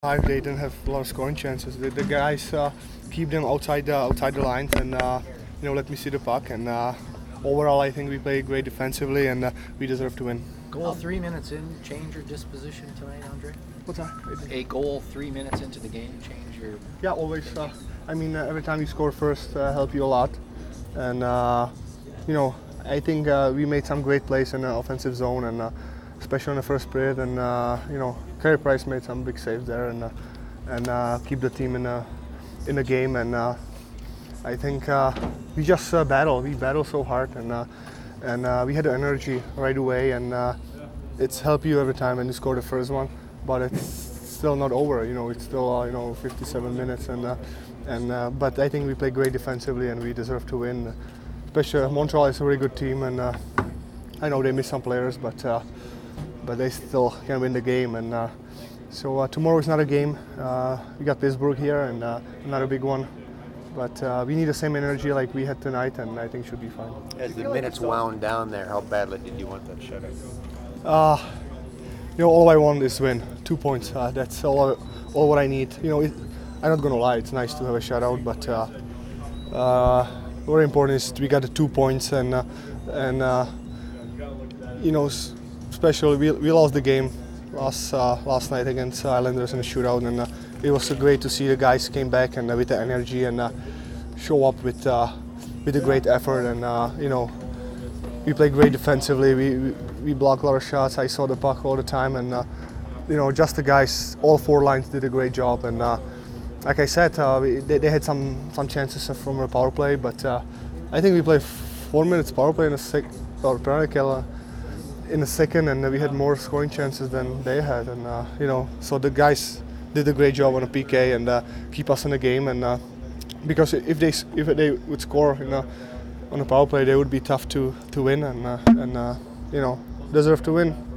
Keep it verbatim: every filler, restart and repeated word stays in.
Five, they didn't have a lot of scoring chances. The, the guys uh, keep them outside the outside the lines and uh, you know let me see the puck. And uh, overall, I think we played great defensively and uh, we deserve to win. Goal three minutes in, change your disposition tonight, Andre? What's that? A goal three minutes into the game, change your. Yeah, always. Uh, I mean, uh, every time you score first, uh, help you a lot. And uh, you know, I think uh, we made some great plays in the offensive zone and. Uh, especially in the first period, and uh, you know, Carey Price made some big saves there, and uh, and uh, keep the team in a in the game. And uh, I think uh, we just uh, battle. We battle so hard, and uh, and uh, we had the energy right away, and uh, it's helped you every time when you score the first one. But it's still not over. You know, it's still uh, you know fifty-seven minutes, and uh, and uh, but I think we play great defensively, and we deserve to win. Especially Montreal is a very good team, and uh, I know they miss some players, but. Uh, but they still can win the game. And uh, so uh, tomorrow is not a game. Uh, we got Pittsburgh here and uh, another big one. But uh, we need the same energy like we had tonight, and I think should be fine. As the minutes wound down there, how badly did you want that shutout? Uh, you know, all I want is win. Two points. Uh, that's all. All what I need. You know, it, I'm not gonna lie. It's nice to have a shutout, but uh, uh, very important is we got the two points, and uh, and uh, you know. Especially, we, we lost the game last uh, last night against Islanders in a shootout, and uh, it was uh, great to see the guys came back and uh, with the energy and uh, show up with uh, with a great effort. And uh, you know, we played great defensively. We, we we blocked a lot of shots. I saw the puck all the time, and uh, you know, just the guys, all four lines did a great job. And uh, like I said, uh, we, they, they had some some chances from a power play, but uh, I think we played four minutes power play in a sec or penalty kill. In the second, and we had more scoring chances than they had, and uh, you know, so the guys did a great job on a P K and uh, keep us in the game. And uh, because if they if they would score, you know, on a power play, they would be tough to to win, and uh, and uh, you know, deserve to win.